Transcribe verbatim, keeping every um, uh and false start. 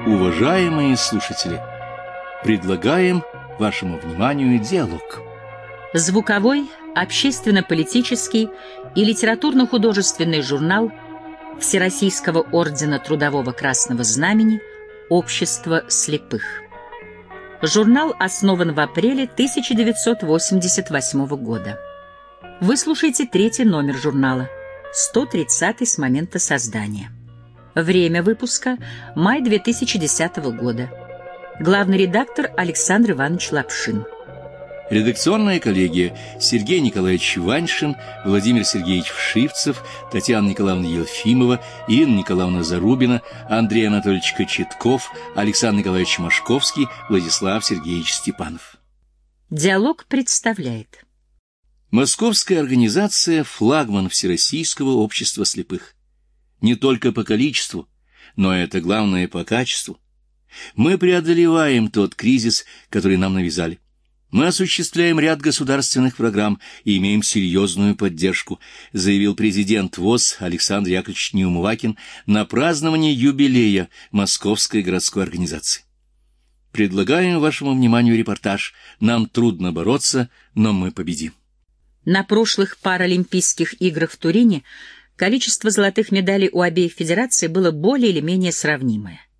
Уважаемые слушатели, предлагаем вашему вниманию диалог. Звуковой, общественно-политический и литературно-художественный журнал Всероссийского ордена Трудового Красного Знамени «Общество слепых». Журнал основан в апреле тысяча девятьсот восемьдесят восьмого года. Вы слушаете третий номер журнала, сто тридцатый с момента создания. Время выпуска – май две тысячи десятого года. Главный редактор Александр Иванович Лапшин. Редакционная коллегия: Сергей Николаевич Ваньшин, Владимир Сергеевич Вшивцев, Татьяна Николаевна Елфимова, Ирина Николаевна Зарубина, Андрей Анатольевич Кочетков, Александр Николаевич Машковский, Владислав Сергеевич Степанов. Диалог представляет. Московская организация – флагман Всероссийского общества слепых. Не только по количеству, но это главное по качеству. Мы преодолеваем тот кризис, который нам навязали. Мы осуществляем ряд государственных программ и имеем серьезную поддержку, заявил президент ВОС Александр Яковлевич Неумывакин на праздновании юбилея Московской городской организации. Предлагаем вашему вниманию репортаж «Нам трудно бороться, но мы победим». На прошлых Паралимпийских играх в Турине количество золотых медалей у обеих федераций было более или менее сравнимое.